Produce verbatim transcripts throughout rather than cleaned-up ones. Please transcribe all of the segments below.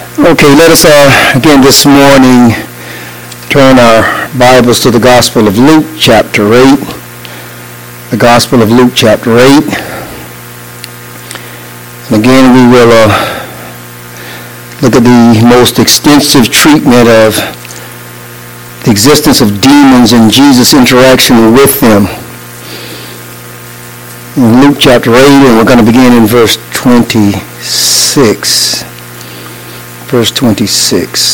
Okay, let us uh, again this morning turn our Bibles to the Gospel of Luke, chapter eight. The Gospel of Luke, chapter eight. And again, we will uh, look at the most extensive treatment of the existence of demons and Jesus' interaction with them. In Luke, chapter eight, and we're going to begin in verse twenty-six. Verse twenty-six.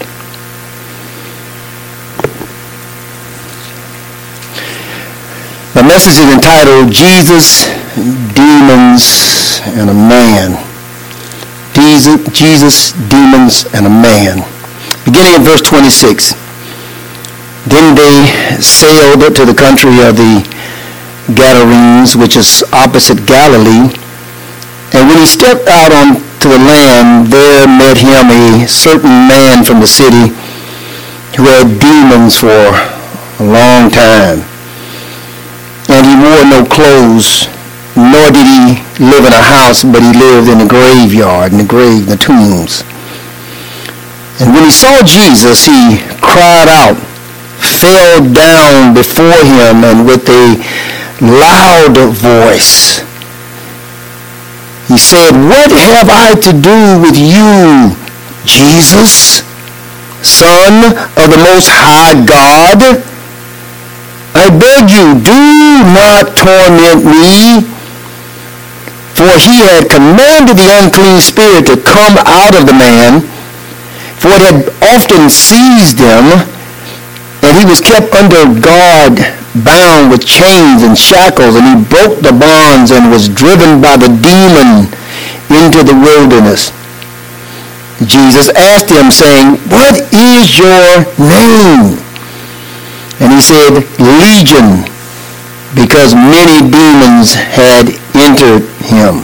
The message is entitled, Jesus, Demons, and a Man. Jesus, Jesus, Demons, and a Man. Beginning in verse twenty-six. Then they sailed to the country of the Gadarenes, which is opposite Galilee. And when he stepped out on to the land, there met him a certain man from the city who had demons for a long time. And he wore no clothes, nor did he live in a house, but he lived in a graveyard, in the grave, the tombs. And when he saw Jesus, he cried out, fell down before him, and with a loud voice, he said, "What have I to do with you, Jesus, Son of the Most High God? I beg you, do not torment me." For he had commanded the unclean spirit to come out of the man, for it had often seized him, and he was kept under guard, bound with chains and shackles, and he broke the bonds and was driven by the demon into the wilderness. Jesus asked him, saying, "What is your name?" And he said, "Legion," because many demons had entered him.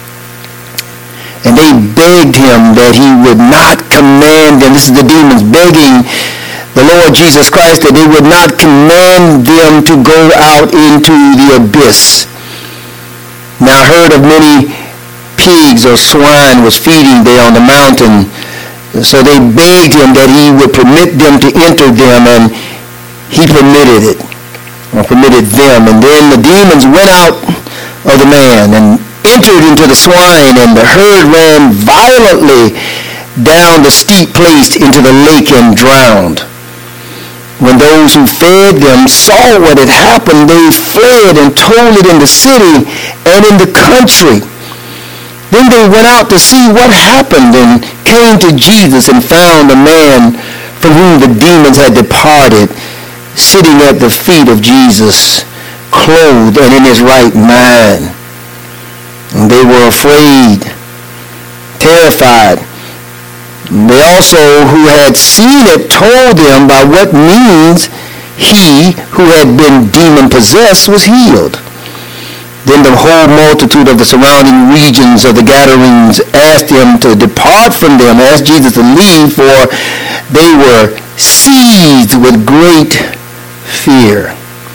And they begged him that he would not command them. This is the demons begging the Lord Jesus Christ that they would not command them to go out into the abyss. Now a herd of many pigs or swine was feeding there on the mountain. So they begged him that he would permit them to enter them, and he permitted it, or permitted them. And then the demons went out of the man and entered into the swine, and the herd ran violently down the steep place into the lake and drowned. When those who fed them saw what had happened, they fled and told it in the city and in the country. Then they went out to see what happened and came to Jesus and found a man from whom the demons had departed, sitting at the feet of Jesus, clothed and in his right mind. And they were afraid, terrified. They also, who had seen it, told them by what means he who had been demon-possessed was healed. Then the whole multitude of the surrounding regions of the Gadarenes asked him to depart from them, asked Jesus to leave, for they were seized with great fear.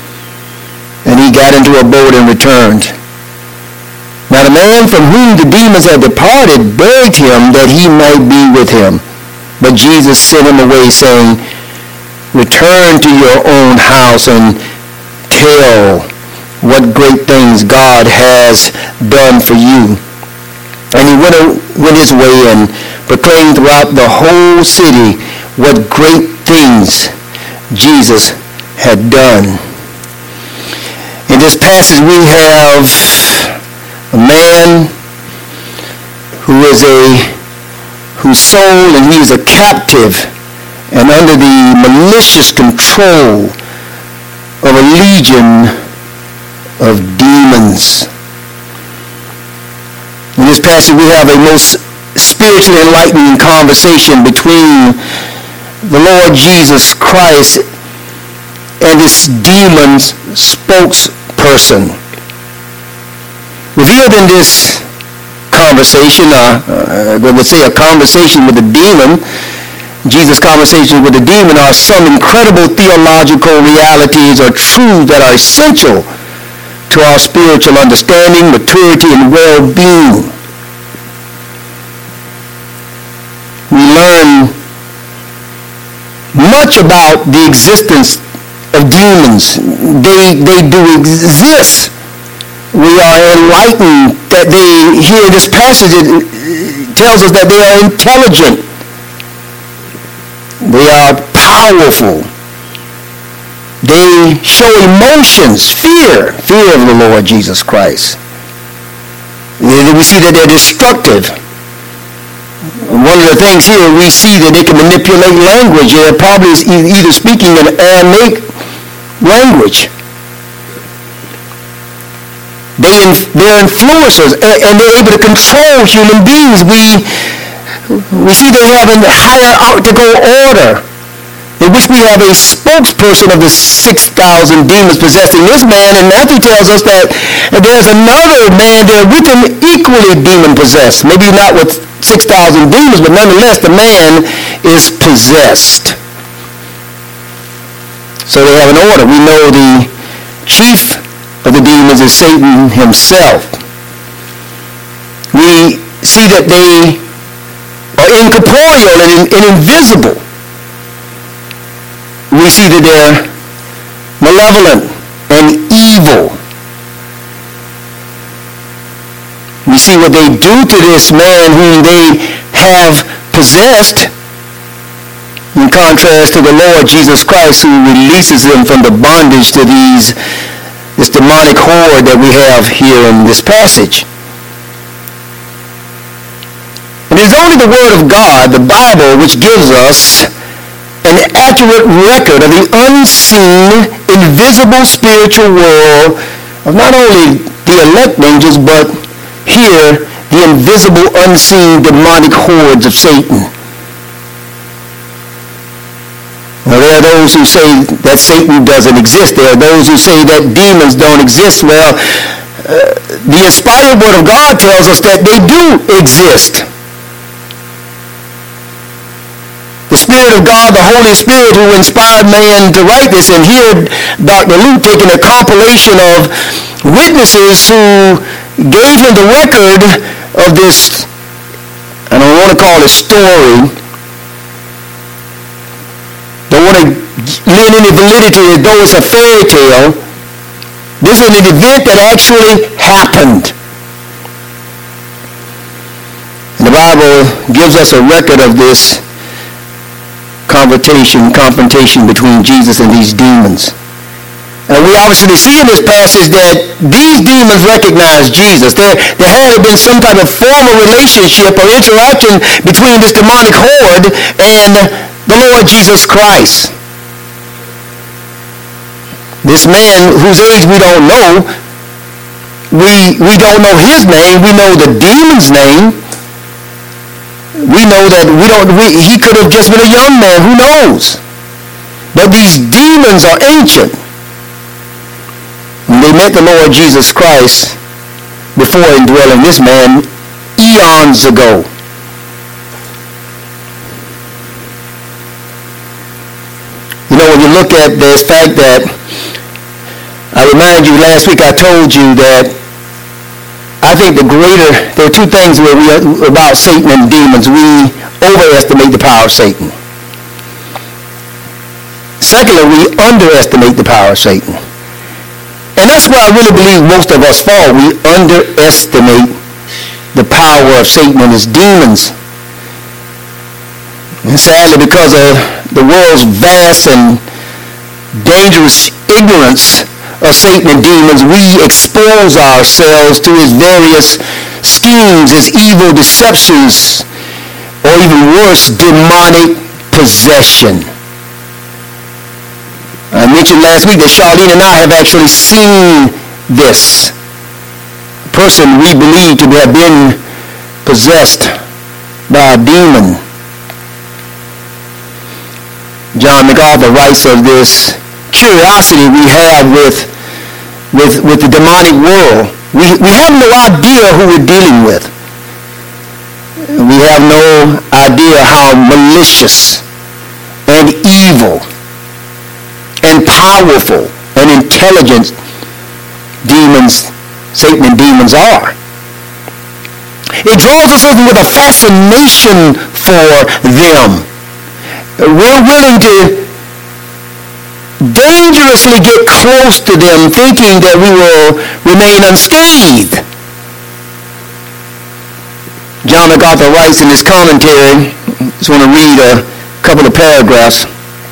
And he got into a boat and returned. Now the man from whom the demons had departed begged him that he might be with him. But Jesus sent him away, saying, "Return to your own house and tell what great things God has done for you." And he went, went his way and proclaimed throughout the whole city what great things Jesus had done. In this passage we have a man who is a whose soul and he is a captive and under the malicious control of a legion of demons. In this passage we have a most spiritually enlightening conversation between the Lord Jesus Christ and this demon's spokesperson. Revealed in this conversation, uh, uh, we would say a conversation with the demon, Jesus' conversation with the demon, are some incredible theological realities or truths that are essential to our spiritual understanding, maturity, and well-being. We much about the existence of demons. They, they do exist. We are enlightened that they, here this passage it tells us that they are intelligent. They are powerful. They show emotions, fear, fear of the Lord Jesus Christ. We see that they're destructive. One of the things here, we see that they can manipulate language. They're probably either speaking an Aramaic language. They inf- they're influencers, and, and they're able to control human beings. We, we see they have a hierarchical order, in which we have a spokesperson of the six thousand demons possessing this man, and Matthew tells us that there's another man there with him equally demon-possessed. Maybe not with six thousand demons, but nonetheless the man is possessed. So they have an order. We know the chief of the demons is Satan himself. We see that they are incorporeal and, and invisible. We see that they're malevolent and evil. We see what they do to this man whom they have possessed, in contrast to the Lord Jesus Christ, who releases them from the bondage to these this demonic horde that we have here in this passage. It is only the Word of God, the Bible, which gives us an accurate record of the unseen, invisible spiritual world of not only the elect angels, but here, the invisible, unseen, demonic hordes of Satan. Well, there are those who say that Satan doesn't exist. There are those who say that demons don't exist. Well, uh, the inspired Word of God tells us that they do exist. The Spirit of God, the Holy Spirit who inspired man to write this, and here Doctor Luke taking a compilation of witnesses who gave him the record of this, I don't want to call it story, don't want to lend any validity as though it's a fairy tale. This is an event that actually happened. And the Bible gives us a record of this confrontation, confrontation between Jesus and these demons. And we obviously see in this passage that these demons recognize Jesus. There, there had to have been some type of formal relationship or interaction between this demonic horde and the Lord Jesus Christ. This man whose age we don't know, we, we don't know his name, we know the demon's name. We know that we don't. We, he could have just been a young man. Who knows? But these demons are ancient. When they met the Lord Jesus Christ before indwelling this man eons ago. You know, when you look at this fact that I reminded you last week, I told you that I think the greater, there are two things where we are about Satan and demons. We overestimate the power of Satan. Secondly, we underestimate the power of Satan. And that's where I really believe most of us fall. We underestimate the power of Satan and his demons. And sadly, because of the world's vast and dangerous ignorance of Satan and demons, we expose ourselves to his various schemes, his evil deceptions, or even worse, demonic possession. I mentioned last week that Charlene and I have actually seen this. A person we believe to have been possessed by a demon. John MacArthur writes of this curiosity we have with with with the demonic world. We we have no idea who we're dealing with. We have no idea how malicious and evil and powerful and intelligent demons, Satan and demons are. It draws us in with a fascination for them. we're willing to dangerously get close to them thinking that we will remain unscathed. John MacArthur writes in his commentary, I just want to read a couple of paragraphs.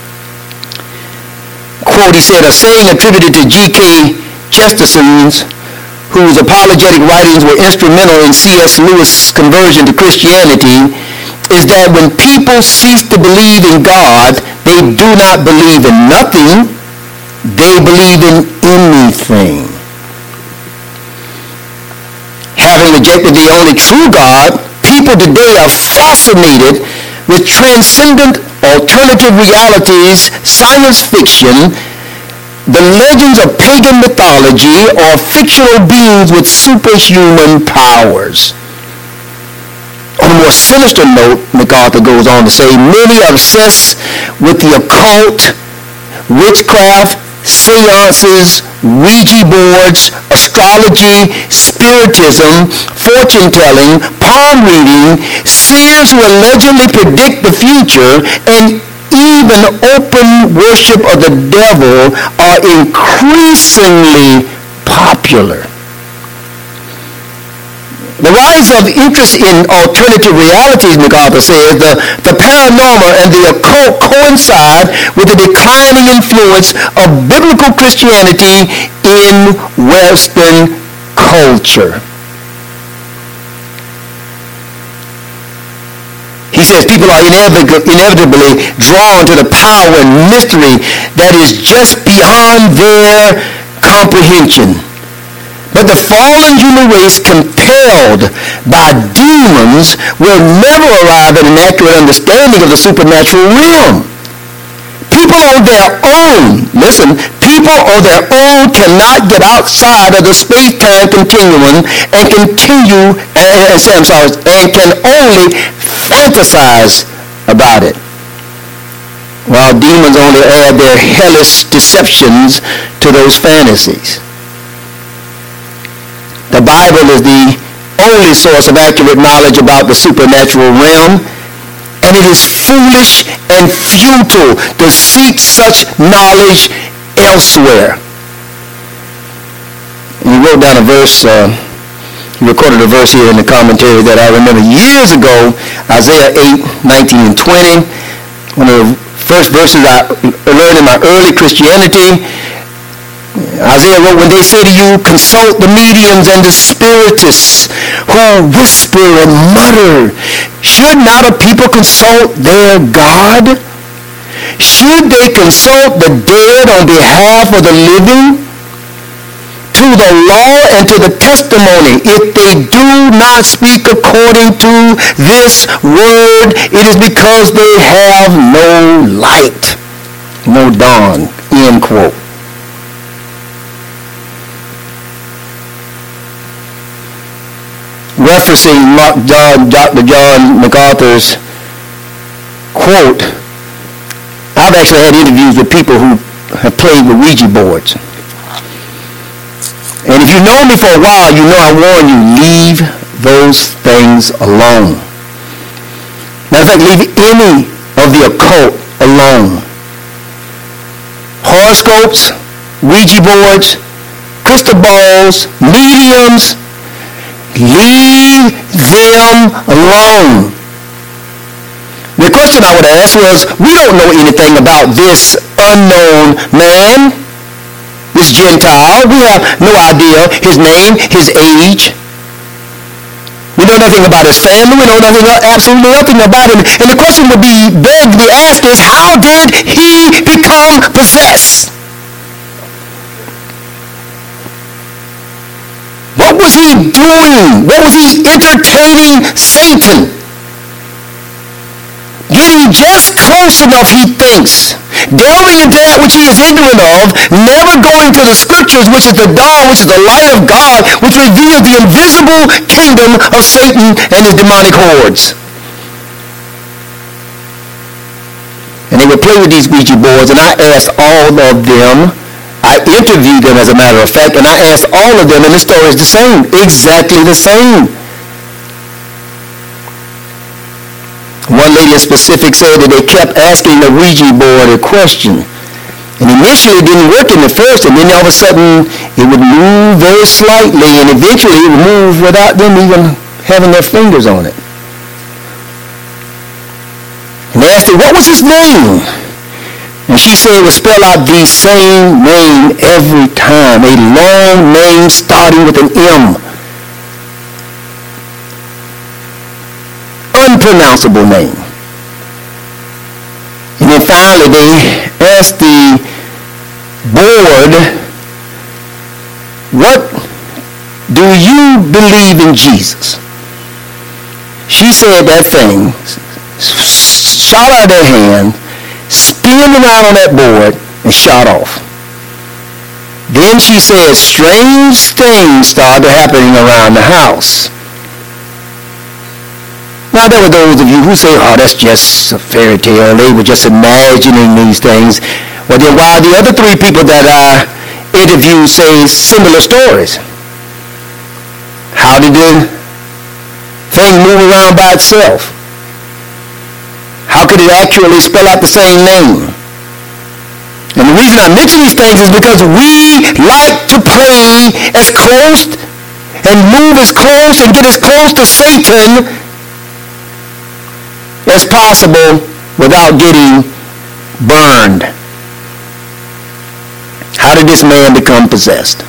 Quote, he said, a saying attributed to G K Chesterton, whose apologetic writings were instrumental in C S Lewis' conversion to Christianity, is that when people cease to believe in God, they do not believe in nothing, they believe in anything. Having rejected the only true God, people today are fascinated with transcendent alternative realities, science fiction, the legends of pagan mythology, or fictional beings with superhuman powers. On a more sinister note, MacArthur goes on to say, many are obsessed with the occult, witchcraft, seances, Ouija boards, astrology, spiritism, fortune-telling, palm reading, seers who allegedly predict the future, and even open worship of the devil are increasingly popular. The rise of interest in alternative realities, MacArthur says, the, the paranormal and the occult coincide with the declining influence of biblical Christianity in Western culture. He says people are inevitably, inevitably drawn to the power and mystery that is just beyond their comprehension. But the fallen human race, compelled by demons, will never arrive at an accurate understanding of the supernatural realm. People on their own, listen, people on their own cannot get outside of the space-time continuum and continue, and, and, I'm sorry, and can only fantasize about it, while demons only add their hellish deceptions to those fantasies. The Bible is the only source of accurate knowledge about the supernatural realm, and it is foolish and futile to seek such knowledge elsewhere. And he wrote down a verse, uh, he recorded a verse here in the commentary that I remember years ago, Isaiah eight, nineteen and twenty, one of the first verses I learned in my early Christianity. Isaiah wrote, when they say to you, consult the mediums and the spiritists who whisper and mutter, should not a people consult their God? Should they consult the dead on behalf of the living? To the law and to the testimony, if they do not speak according to this word, it is because they have no light, no dawn, end quote. Referencing Mark John, Doctor John MacArthur's quote, I've actually had interviews with people who have played with Ouija boards. And if you know me for a while, you know I warn you, leave those things alone. Matter of fact, leave any of the occult alone. Horoscopes, Ouija boards, crystal balls, mediums, leave them alone. The question I would ask was, we don't know anything about this unknown man, this Gentile. We have no idea his name, his age. We know nothing about his family. We know nothing, absolutely nothing about him. And the question would be begged to be asked is, how did he become possessed? What was he doing? What was he entertaining Satan? Getting just close enough, he thinks. Delving into that which he is ignorant of, never going to the scriptures, which is the dawn, which is the light of God, which reveals the invisible kingdom of Satan and his demonic hordes. And they would play with these Ouija boards, and I asked all of them, I interviewed them as a matter of fact, and I asked all of them, and the story is the same, exactly the same. One lady in specific said that they kept asking the Ouija board a question. And initially it didn't work in the first, and then all of a sudden it would move very slightly, and eventually it would move without them even having their fingers on it. And they asked her, what was his name? And she said it would spell out the same name every time, a long name starting with an M. Unpronounceable name. And then finally they asked the board, what do you believe in Jesus? She said that thing, shot out of their hand, spun around on that board, and shot off. Then she said strange things started happening around the house. Now, there were those of you who say, oh, that's just a fairy tale. They were just imagining these things. Well, then why the other three people that I interviewed say similar stories? How did the thing move around by itself? How could it actually spell out the same name? And the reason I mention these things is because we like to play as close and move as close and get as close to Satan as possible without getting burned. How did this man become possessed?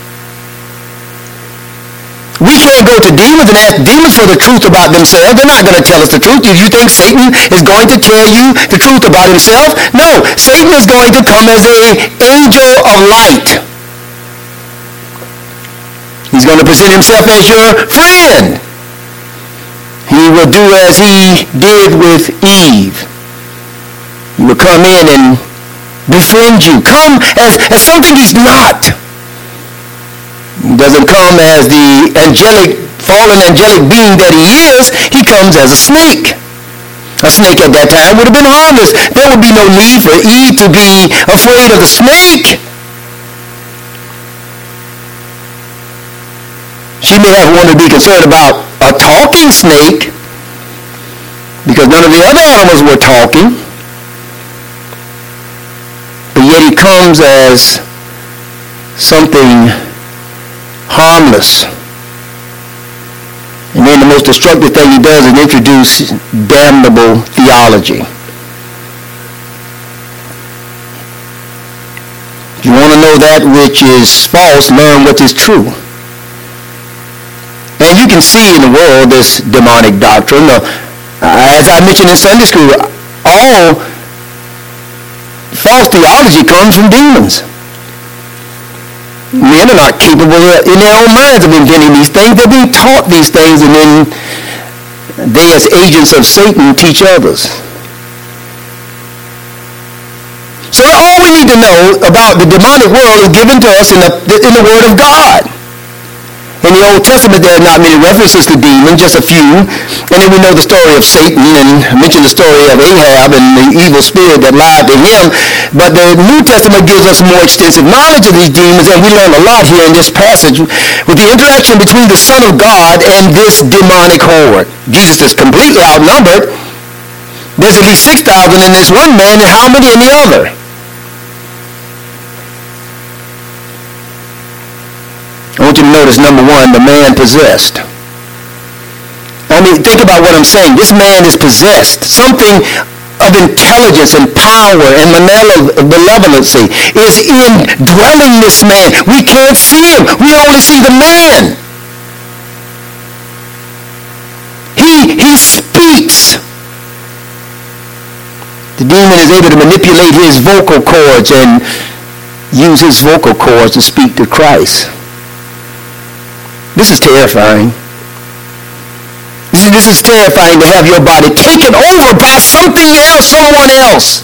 We can't go to demons and ask demons for the truth about themselves. They're not going to tell us the truth. Do you think Satan is going to tell you the truth about himself? No. Satan is going to come as an angel of light. He's going to present himself as your friend. He will do as he did with Eve. He will come in and befriend you. Come as, as something he's not. He doesn't come as the angelic, fallen angelic being that he is. He comes as a snake. A snake at that time would have been harmless. There would be no need for Eve to be afraid of the snake. She may have wanted to be concerned about a talking snake because none of the other animals were talking. But yet he comes as something harmless. And then the most destructive thing he does is introduce damnable theology. If you want to know that which is false, learn what is true. And you can see in the world this demonic doctrine. Uh, as I mentioned in Sunday school, all false theology comes from demons. Men are not capable of, in their own minds of inventing these things. They're being taught these things, and then they, as agents of Satan, teach others. So all we need to know about the demonic world is given to us in the, in the Word of God. In the Old Testament, there are not many references to demons, just a few. And then we know the story of Satan, and I mentioned the story of Ahab and the evil spirit that lied to him. But the New Testament gives us more extensive knowledge of these demons, and we learn a lot here in this passage with the interaction between the Son of God and this demonic horde. Jesus is completely outnumbered. There's at least six thousand in this one man, and how many in the other? I want you to notice, number one, the man possessed. I mean, think about what I'm saying. This man is possessed. Something of intelligence and power and malevolency is indwelling this man. We can't see him. We only see the man. He, he speaks. The demon is able to manipulate his vocal cords and use his vocal cords to speak to Christ. This is terrifying. This is, this is terrifying to have your body taken over by something else, someone else.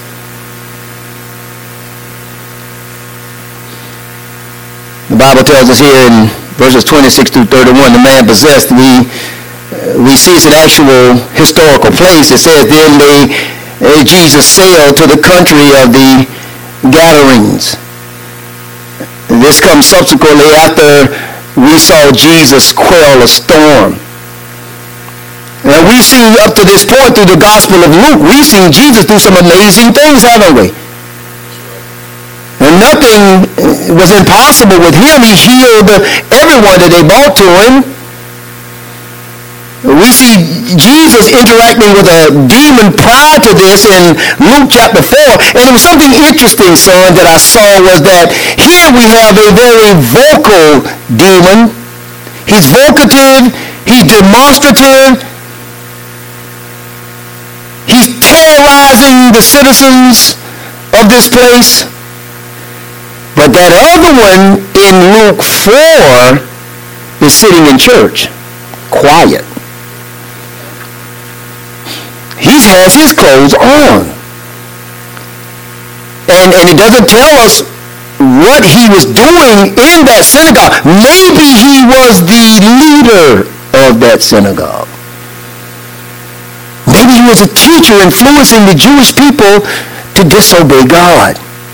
The Bible tells us here in verses twenty-six through thirty-one, the man possessed, we, uh, we see it's an actual historical place. It says, then they, uh, Jesus sailed to the country of the Gadarenes. This comes subsequently after we saw Jesus quell a storm. And we see up to this point through the Gospel of Luke, we've seen Jesus do some amazing things, haven't we? And nothing was impossible with him. He healed everyone that they brought to him. We see Jesus interacting with a demon prior to this in Luke chapter four. And it was something interesting, son, that I saw was that here we have a very vocal demon. He's vocative. He's demonstrative. He's terrorizing the citizens of this place. But that other one in Luke four is sitting in church, quiet. He has his clothes on. And, and it doesn't tell us what he was doing in that synagogue. Maybe he was the leader of that synagogue. Maybe he was a teacher influencing the Jewish people to disobey God.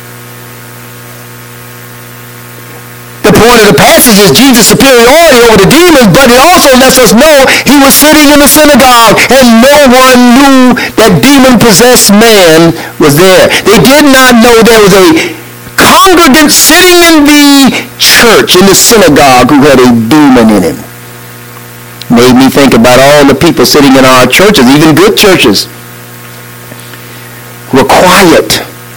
The point of the passage is Jesus' superiority over the demons, but it also lets us know he was sitting in the synagogue and no one knew that demon-possessed man was there. They did not know there was a congregant sitting in the church, in the synagogue, who had a demon in him. Made me think about all the people sitting in our churches, even good churches, who are quiet.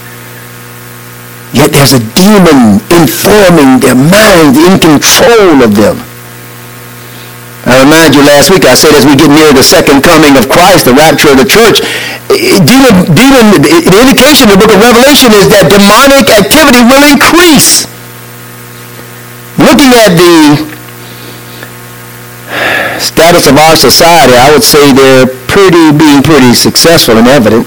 Yet there's a demon informing their minds, in control of them. I remind you last week I said as we get near the second coming of Christ, the rapture of the church, demon, demon, the indication in the book of Revelation is that demonic activity will increase. Looking at the status of our society, I would say they're pretty, being pretty successful and evident.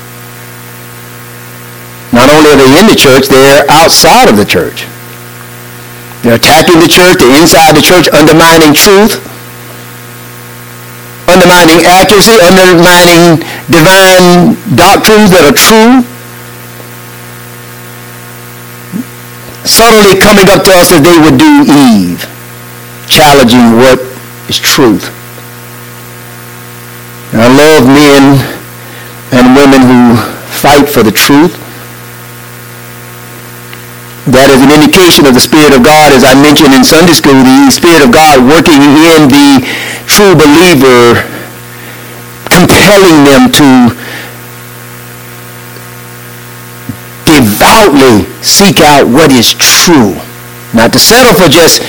Not only are they in the church, they're outside of the church. They're attacking the church, they're inside the church, undermining truth, undermining accuracy, undermining divine doctrines that are true. Subtly coming up to us as they would do Eve, challenging what is truth. And I love men and women who fight for the truth. That is an indication of the Spirit of God, as I mentioned in Sunday school, the Spirit of God working in the true believer, compelling them to devoutly seek out what is true. Not to settle for just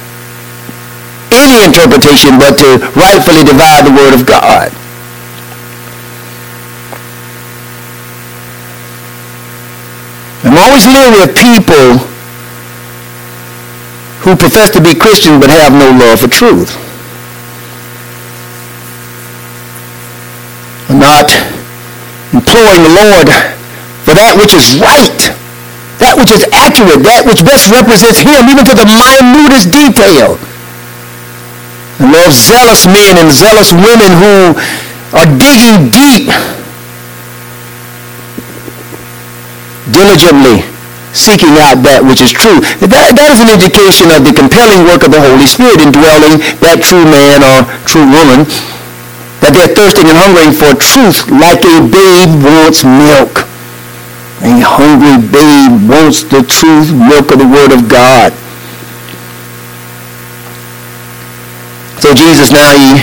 any interpretation, but to rightfully divide the Word of God. I'm always leery of people who profess to be Christians but have no love for truth. Are not imploring the Lord for that which is right, that which is accurate, that which best represents Him, even to the minutest detail. I love zealous men and zealous women who are digging deep, diligently seeking out that which is true. That, that is an indication of the compelling work of the Holy Spirit indwelling that true man or true woman, that they're thirsting and hungering for truth like a babe wants milk. A hungry babe wants the truth, milk of the Word of God. So Jesus now, he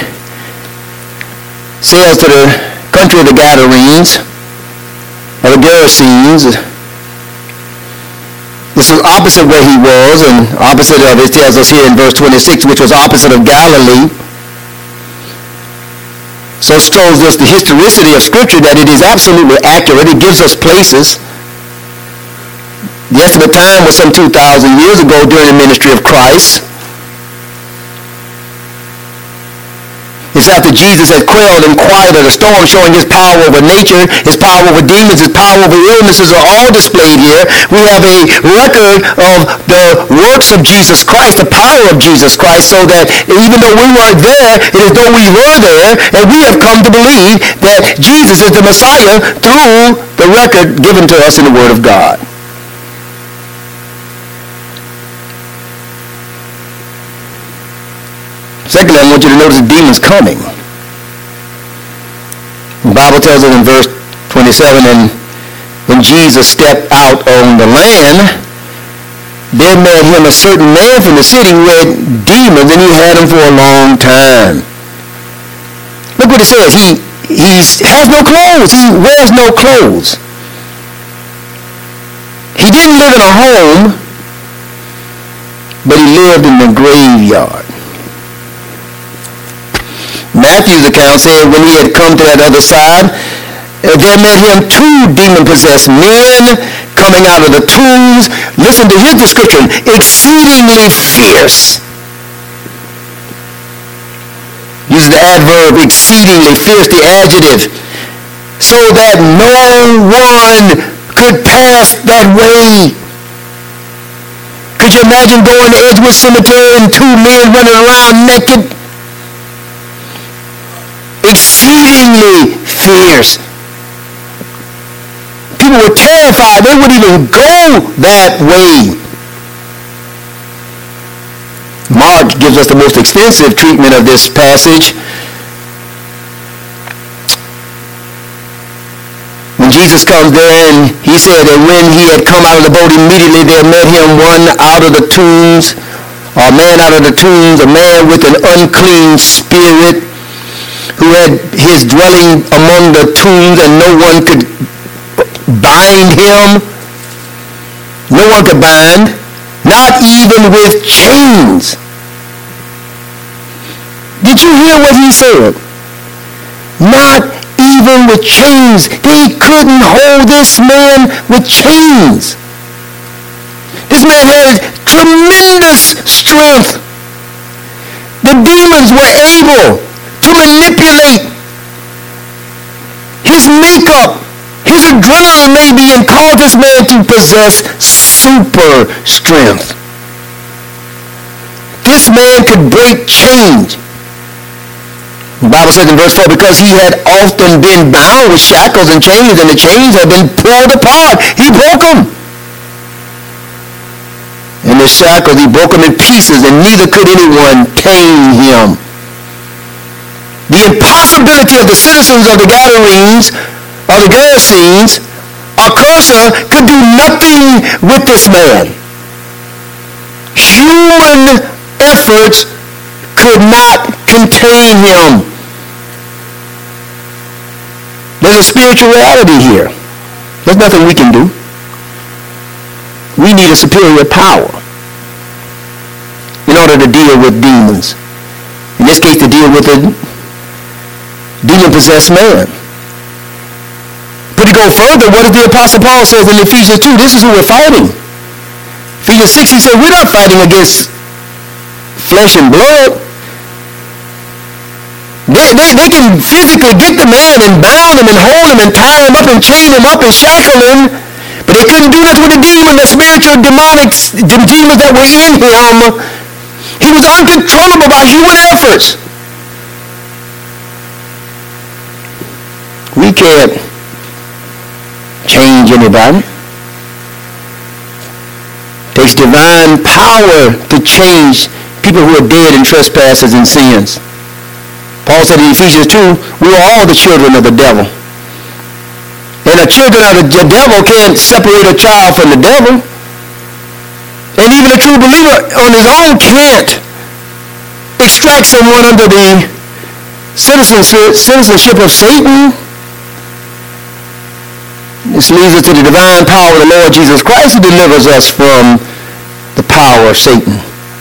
sails to the country of the Gadarenes, or the Gerasenes. This is opposite where he was, and opposite of, it tells us here in verse twenty-six, which was opposite of Galilee. So it shows us the historicity of Scripture, that it is absolutely accurate. It gives us places. The estimate time was some two thousand years ago during the ministry of Christ. It's after Jesus had quelled and quieted a storm, showing his power over nature, his power over demons, his power over illnesses are all displayed here. We have a record of the works of Jesus Christ, the power of Jesus Christ, so that even though we weren't there, it is though we were there, and we have come to believe that Jesus is the Messiah through the record given to us in the Word of God. Secondly, I want you to notice the demons coming. The Bible tells us in verse twenty-seven, and when Jesus stepped out on the land, there met him a certain man from the city who had demons, and he had them for a long time. Look what it says. He, he has no clothes. He wears no clothes. He didn't live in a home, but he lived in the graveyard. Matthew's account said when he had come to that other side, uh, there met him two demon-possessed men coming out of the tombs. Listen to his description: exceedingly fierce. Uses the adverb exceedingly fierce, the adjective, so that no one could pass that way. Could you imagine going to Edgewood Cemetery and two men running around naked? Exceedingly fierce. People were terrified. They wouldn't even go that way. Mark gives us the most extensive treatment of this passage. When Jesus comes there, and he said that when he had come out of the boat, immediately there met him one out of the tombs, or a man out of the tombs, a man with an unclean spirit, who had his dwelling among the tombs, and no one could bind him. No one could bind, not even with chains. Did you hear what he said? Not even with chains. They couldn't hold this man with chains. This man had tremendous strength. The demons were able to manipulate his makeup, his adrenaline maybe, and cause this man to possess super strength. This man could break chains. The Bible says in verse four, because he had often been bound with shackles and chains, and the chains had been pulled apart, he broke them. And the shackles, he broke them in pieces, and neither could anyone tame him. The impossibility of the citizens of the Gadarenes, or the Gerasenes, or Cursor, could do nothing with this man. Human efforts could not contain him. There's a spiritual reality here. There's nothing we can do. We need a superior power in order to deal with demons. In this case, to deal with a demon-possessed man. But to go further, what does the Apostle Paul says in Ephesians two? This is who we're fighting. Ephesians six, he said, we're not fighting against flesh and blood. They, they, they can physically get the man and bound him and hold him and tie him up and chain him up and shackle him, but they couldn't do this with the demon, the spiritual demonic the demons that were in him. He was uncontrollable by human efforts. We can't change anybody. It takes divine power to change people who are dead in trespasses and sins. Paul said in Ephesians two, we are all the children of the devil. And the children of the devil can't separate a child from the devil. And even a true believer on his own can't extract someone under the citizenship of Satan. This leads us to the divine power of the Lord Jesus Christ, who delivers us from the power of Satan.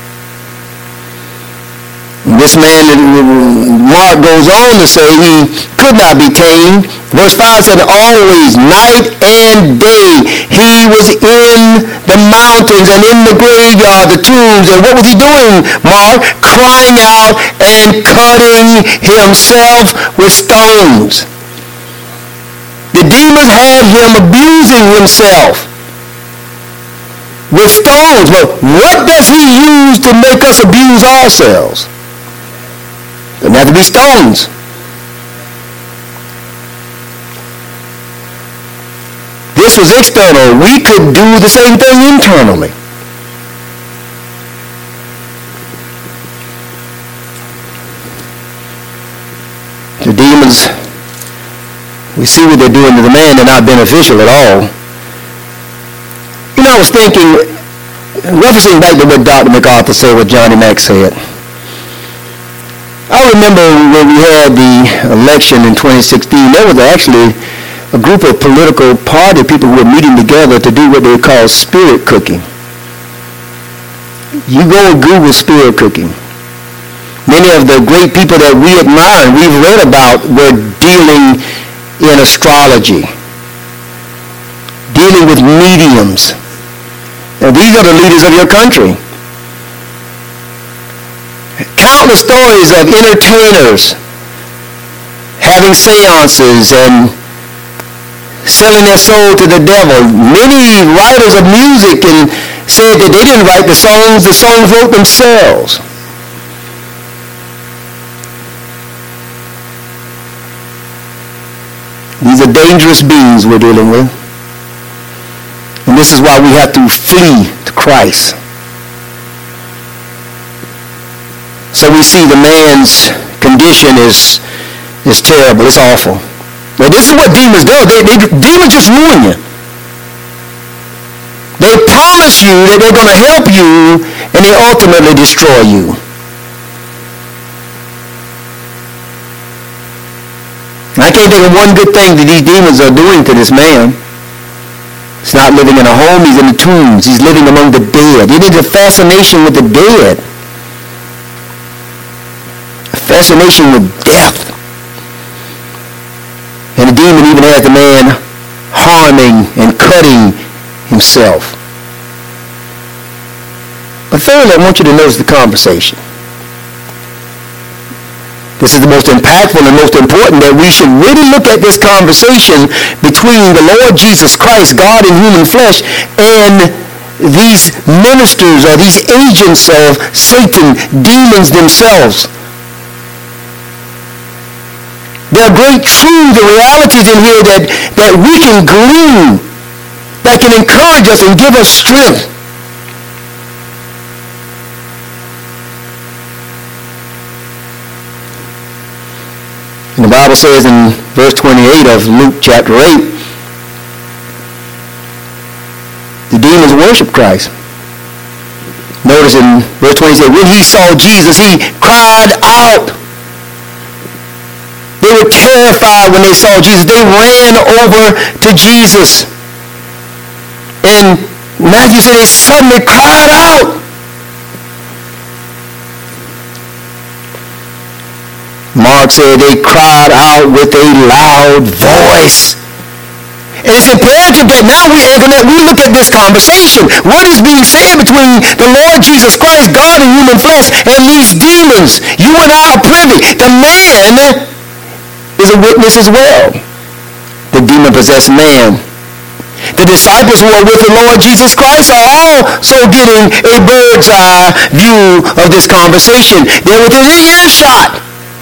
This man, Mark goes on to say, he could not be tamed. Verse five said, always, night and day, he was in the mountains and in the graveyard, the tombs. And what was he doing, Mark? Crying out and cutting himself with stones. The demons had him abusing himself with stones. But what does he use to make us abuse ourselves? Doesn't have to be stones. This was external. We could do the same thing internally. The demons we see what they're doing to the man. They're not beneficial at all. You know, I was thinking, referencing back to what Doctor MacArthur said, what Johnny Mack said. I remember when we had the election in twenty sixteen, there was actually a group of political party people who were meeting together to do what they call spirit cooking. You go and Google spirit cooking. Many of the great people that we admire and we've read about were dealing in astrology, dealing with mediums. And these are the leaders of your country. Countless stories of entertainers having seances and selling their soul to the devil. Many writers of music and said that they didn't write the songs, the songs wrote themselves. These are dangerous beings we're dealing with. And this is why we have to flee to Christ. So we see the man's condition is, is terrible. It's awful. Now this is what demons do. They, they, demons just ruin you. They promise you that they're going to help you, and they ultimately destroy you. I can't think of one good thing that these demons are doing to this man. He's not living in a home. He's in the tombs. He's living among the dead. It is a fascination with the dead. A fascination with death. And the demon even has the man harming and cutting himself. But thirdly, I want you to notice the conversation. This is the most impactful and most important, that we should really look at this conversation between the Lord Jesus Christ, God in human flesh, and these ministers or these agents of Satan, demons themselves. There are great truths and realities in here that, that we can glean, that can encourage us and give us strength. And the Bible says in verse twenty-eight of Luke chapter eight, the demons worship Christ. Notice in verse twenty-eight, when he saw Jesus, he cried out. They were terrified when they saw Jesus. They ran over to Jesus. And Matthew said they suddenly cried out. Mark said they cried out with a loud voice. And it's imperative that now we, that we look at this conversation. What is being said between the Lord Jesus Christ, God in human flesh, and these demons? You and I are privy. The man is a witness as well. The demon-possessed man. The disciples who are with the Lord Jesus Christ are also getting a bird's eye view of this conversation. They're within earshot.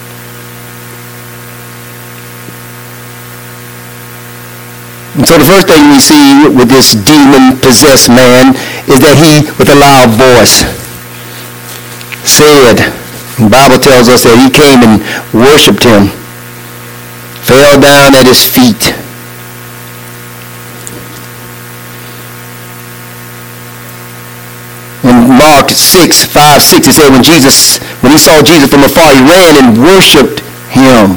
And so the first thing we see with this demon-possessed man is that he, with a loud voice, said, the Bible tells us that he came and worshipped him, fell down at his feet. In Mark six, five, six, it said when Jesus, when he saw Jesus from afar, he ran and worshipped him.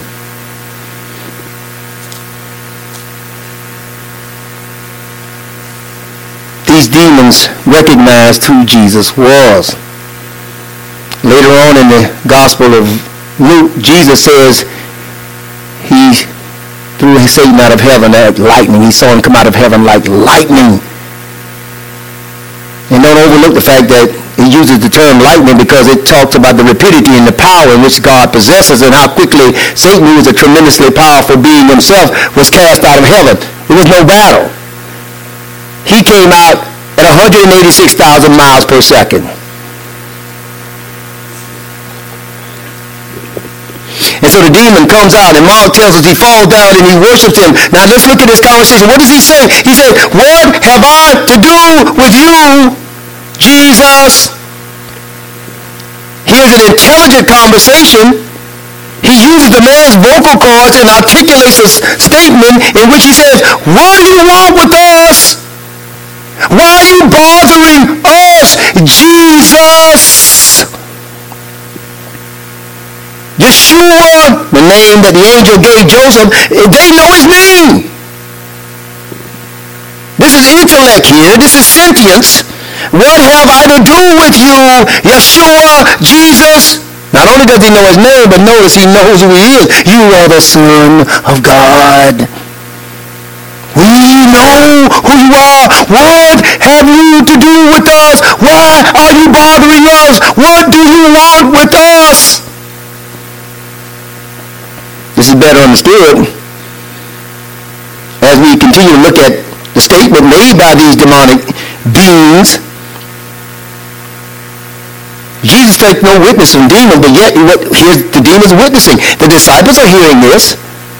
These demons recognized who Jesus was. Later on in the Gospel of Luke, Jesus says he threw Satan out of heaven like lightning. He saw him come out of heaven like lightning. And don't overlook the fact that he uses the term lightning because it talks about the rapidity and the power in which God possesses and how quickly Satan, who is a tremendously powerful being himself, was cast out of heaven. There was no battle. He came out at one hundred eighty-six thousand miles per second. And so the demon comes out, and Mark tells us he falls down and he worships him. Now let's look at this conversation. What does he say? He said, what have I to do with you, Jesus? Here's an intelligent conversation. He uses the man's vocal cords and articulates a statement in which he says, what do you want with us? Why are you bothering us, Jesus? Yeshua, the name that the angel gave Joseph, they know his name. This is intellect here. This is sentience. What have I to do with you, Yeshua, Jesus? Not only does he know his name, but notice he knows who he is. You are the Son of God. We know who you are. What have you to do with us? Why are you bothering us? What do you want with us? This is better understood as we continue to look at the statement made by these demonic beings. Jesus takes no witness from demons, but yet here's the demons witnessing. The disciples are hearing this.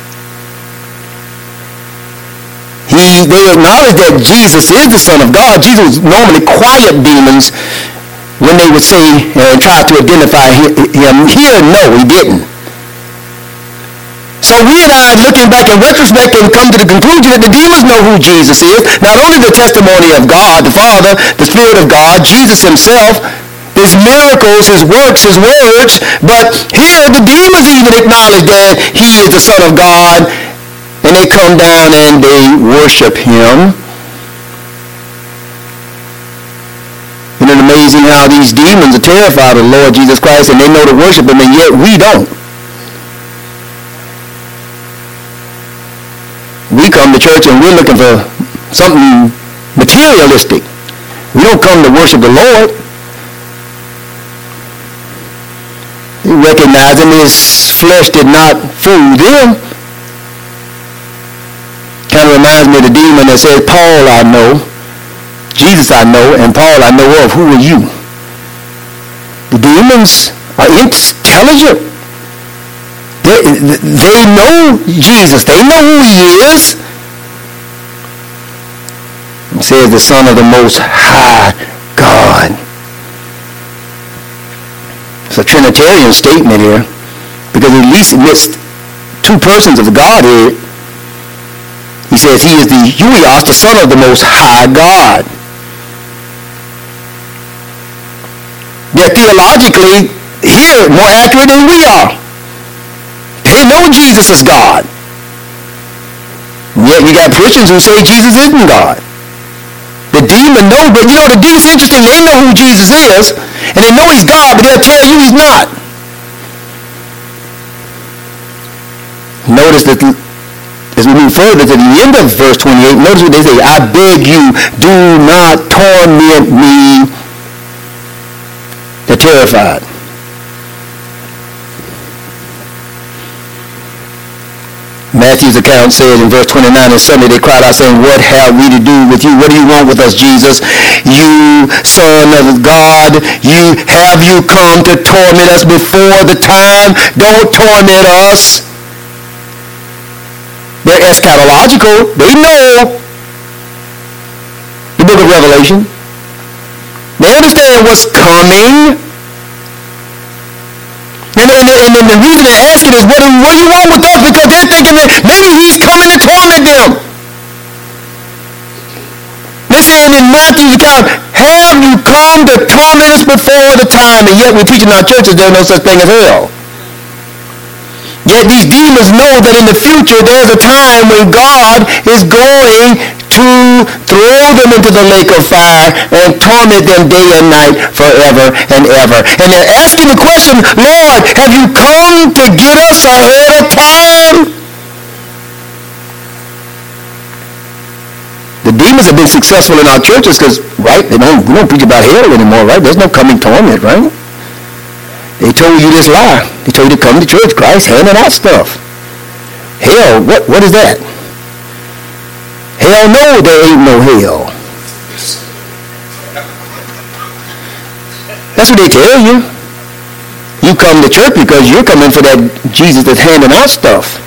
He, they acknowledge that Jesus is the Son of God. Jesus normally quiet demons when they would say and try to identify him. Here, no, he didn't. So we and I, looking back in retrospect, can come to the conclusion that the demons know who Jesus is. Not only the testimony of God, the Father, the Spirit of God, Jesus himself, his miracles, his works, his words, but here the demons even acknowledge that he is the Son of God, and they come down and they worship him. Isn't it amazing how these demons are terrified of the Lord Jesus Christ, and they know to worship him, and yet we don't. We come to church and we're looking for something materialistic. We don't come to worship the Lord. Recognizing his flesh did not fool them. Kind of reminds me of the demon that said, Paul I know, Jesus I know, and Paul I know of. Who are you? The demons are intelligent. They, they know Jesus. They know who he is. It says the Son of the Most High God. It's a Trinitarian statement here, because at least it lists two persons of the Godhead. He says he is the Huios, the Son of the Most High God. They're theologically here more accurate than we are. They know Jesus is God. And yet you got Christians who say Jesus isn't God. The demon know, but you know, the demon's interesting. They know who Jesus is, and they know he's God, but they'll tell you he's not. Notice that as we move further to the end of verse twenty-eight, notice what they say, I beg you, do not torment me. They're terrified. Matthew's account says in verse twenty-nine, and suddenly they cried out saying, what have we to do with you? What do you want with us, Jesus? You Son of God, you have you come to torment us before the time? Don't torment us. They're eschatological. They know the book of Revelation. They understand what's coming. And, and, and then the reason they're asking is, what do, what do you want with us? Because they're thinking that maybe he's coming to torment them. They're saying in Matthew's account, have you come to torment us before the time? And yet we're teaching our churches there's no such thing as hell. Yet these demons know that in the future there's a time when God is going to throw them into the lake of fire and torment them day and night forever and ever. And they're asking the question, Lord, have you come to get us ahead of time? The demons have been successful in our churches because, right, they don't, we don't preach about hell anymore, right? There's no coming torment, right? They told you this lie. They told you to come to church, Christ handing out stuff. Hell, what, what is that? Hell no, there ain't no hell. That's what they tell you. You come to church because you're coming for that Jesus that's handing out stuff.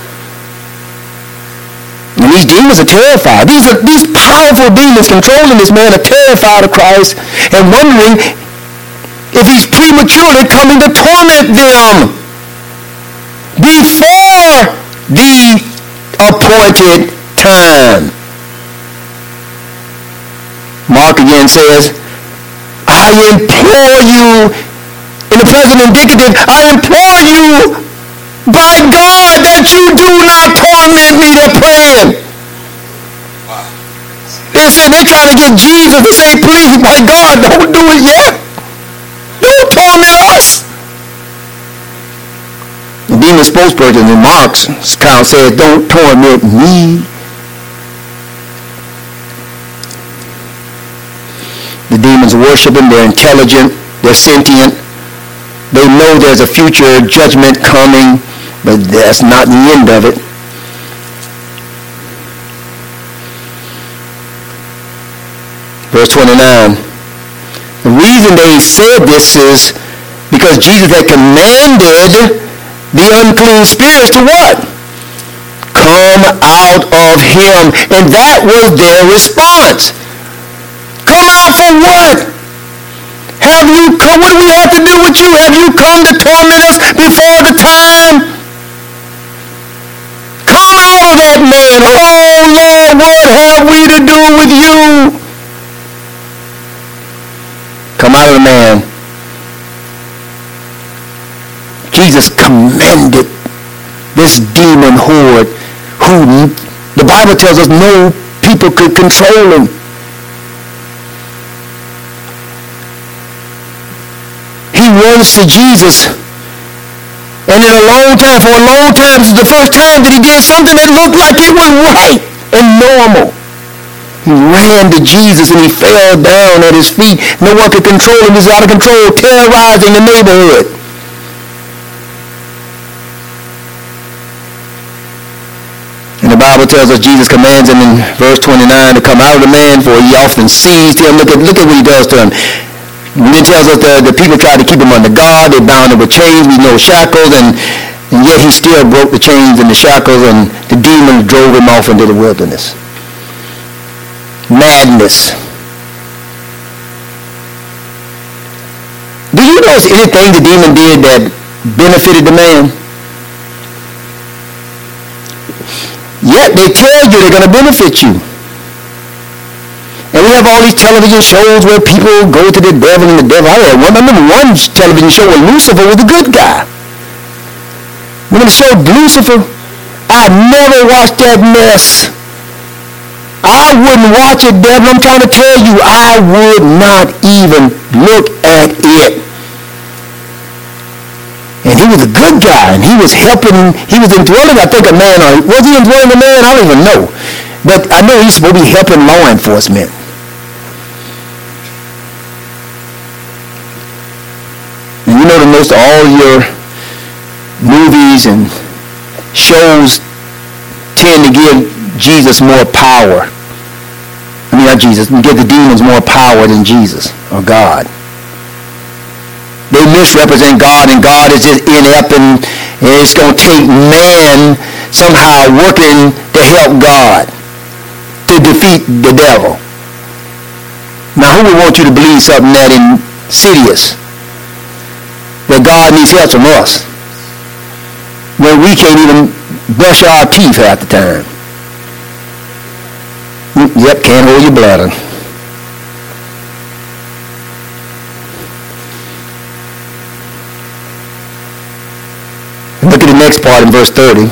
And these demons are terrified. These are these powerful demons controlling this man are terrified of Christ and wondering if he's prematurely coming to torment them. before the appointed time. Mark again says, I implore you, in the present indicative, I implore you by God that you do not torment me. They're praying. They're saying, they're trying to get Jesus to say, please, by God, don't do it yet. Don't torment us. The demon spokesperson in Mark's account says, don't torment me. The demons worship him. They're intelligent. They're sentient. They know there's a future judgment coming, but that's not the end of it. Verse twenty-nine. The reason they said this is because Jesus had commanded the unclean spirits to what? Come out of him. And that was their response. Come out for what? Have you come? What do we have to do with you? Have you come to torment us before the time? Come out of that man. Oh Lord, what have we to do with you? Come out of the man. Jesus commanded this demon horde who the Bible tells us no people could control him. He runs to Jesus. And in a long time, for a long time, this is the first time that he did something that looked like it was right and normal. He ran to Jesus and he fell down at his feet. No one could control him. He was out of control, terrorizing the neighborhood. And the Bible tells us Jesus commands him in verse twenty-nine to come out of the man, for he often seized him. Look at, look at what he does to him. And then tells us the, the people tried to keep him under guard. They bound him with chains with no shackles, and, and yet he still broke the chains and the shackles, and the demons drove him off into the wilderness. Madness. Do you notice anything the demon did that benefited the man? Yet they tell you they're going to benefit you. And we have all these television shows where people go to the devil and the devil. I remember one television show where Lucifer was the good guy. When it showed Lucifer, I never watched that mess. I wouldn't watch it, devil. I'm trying to tell you, I would not even look at it. And he was a good guy, and he was helping, he was indwelling, I think, a man, or was he indwelling a man? I don't even know. But I know he's supposed to be helping law enforcement. And you know that most of all your movies and shows tend to give Jesus more power. I mean, not Jesus, give the demons more power than Jesus or God. They misrepresent God, and God is just inept, and it's going to take man somehow working to help God to defeat the devil. Now, who would want you to believe something that insidious? That God needs help from us when we can't even brush our teeth half the time. Yep, can't hold your bladder. Look at the next part in verse thirty.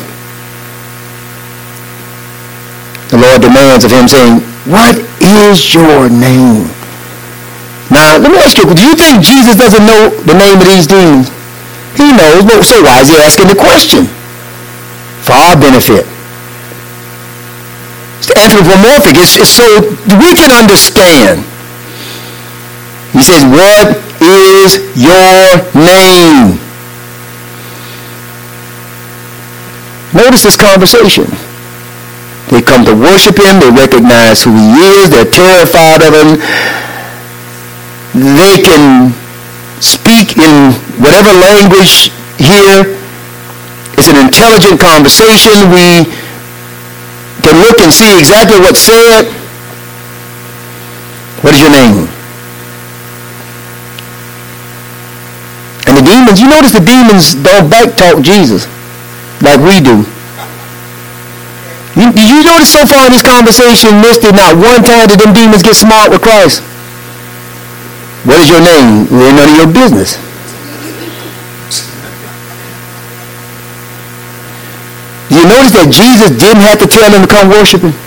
The Lord demands of him, saying, what is your name? Now, let me ask you, do you think Jesus doesn't know the name of these demons? He knows, but so why is he asking the question? For our benefit. It's anthropomorphic. It's, it's so we can understand. He says, what is your name? Notice this conversation. They come to worship him. They recognize who he is. They're terrified of him. They can speak in whatever language here. It's an intelligent conversation. We can look and see exactly what's said. What is your name? And the demons, you notice the demons don't backtalk Jesus. like we do. You, did you notice so far in this conversation, mister, not one time did them demons get smart with Christ? What is your name? Well, none of your business. You notice that Jesus didn't have to tell them to come worship him?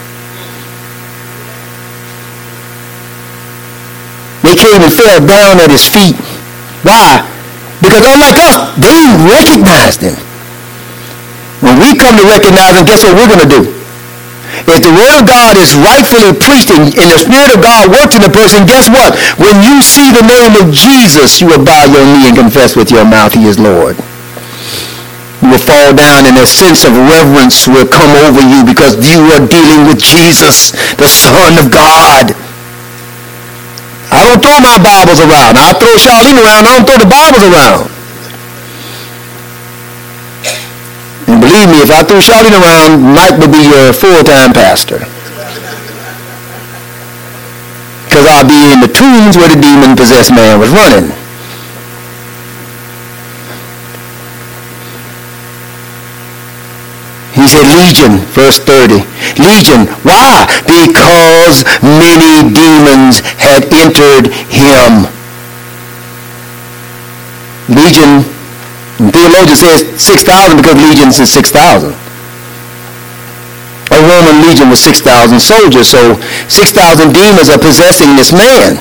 They came and fell down at his feet. Why? Because unlike us, they recognized him. When we come to recognize him, guess what we're going to do? If the word of God is rightfully preached and, and the Spirit of God works in the person, guess what? When you see the name of Jesus, you will bow your knee and confess with your mouth he is Lord. You will fall down and a sense of reverence will come over you because you are dealing with Jesus, the Son of God. I don't throw my Bibles around. I throw Charlene around. I don't throw the Bibles around. And believe me, if I threw Charlene around, Mike would be your full-time pastor. Because I'll be in the tombs where the demon-possessed man was running. He said, Legion, verse thirty. Legion. Why? Because many demons had entered him. Legion, the theologian says six thousand because legion is six thousand. A Roman legion was six thousand soldiers, so six thousand demons are possessing this man.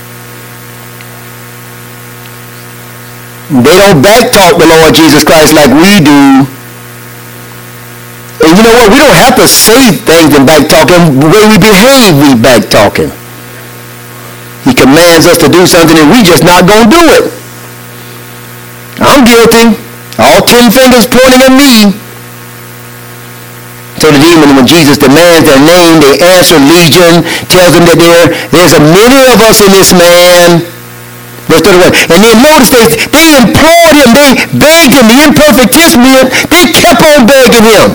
They don't backtalk the Lord Jesus Christ like we do. And you know what? We don't have to say things and backtalk him. The way we behave, we backtalk him. He commands us to do something and we just not going to do it. I'm guilty. All ten fingers pointing at me. So the demon, when Jesus demands their name, they answer Legion, tells them that there, there's a many of us in this man. Verse thirty-one. And then notice they, they implored him, they begged him. The imperfect tense meant they kept on begging him.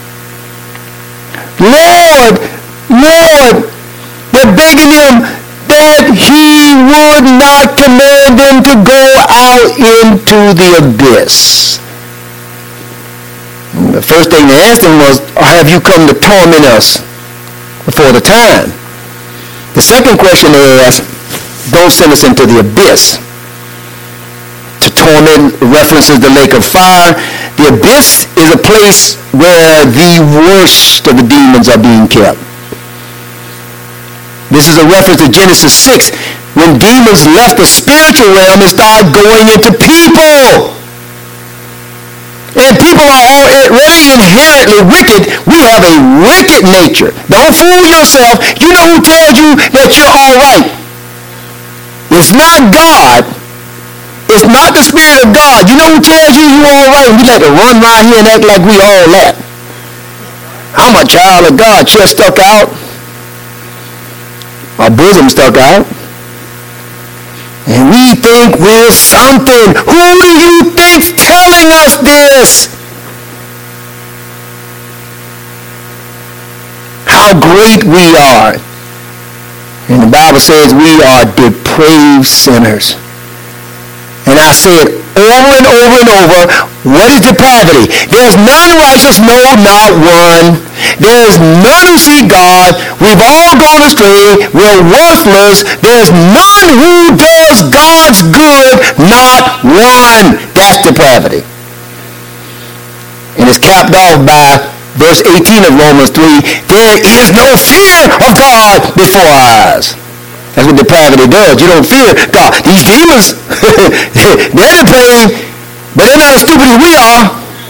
Lord, Lord, they're begging him that he would not command them to go out into the abyss. The first thing they asked him was, have you come to torment us before the time? The second question they asked, don't send us into the abyss. To torment references the lake of fire. The abyss is a place where the worst of the demons are being kept. This is a reference to Genesis six, when demons left the spiritual realm and started going into people. And people are already inherently wicked. We have a wicked nature. Don't fool yourself. You know who tells you that you're all right? It's not God. It's not the Spirit of God. You know who tells you you're all right? We like to run around here and act like we all that. I'm a child of God, chest stuck out. My bosom stuck out. And we think we're something. Who do you think's telling us this? How great we are. And the Bible says we are depraved sinners. And I said over and over and over, what is depravity? There's none righteous, no, not one. There's none who see God. We've all gone astray. We're worthless. There's none who does God's good, not one. That's depravity. And it's capped off by verse eighteen of Romans three. There is no fear of God before our eyes. That's what depravity does. You don't fear God. These demons, they're depraved, but they're not as stupid as we are.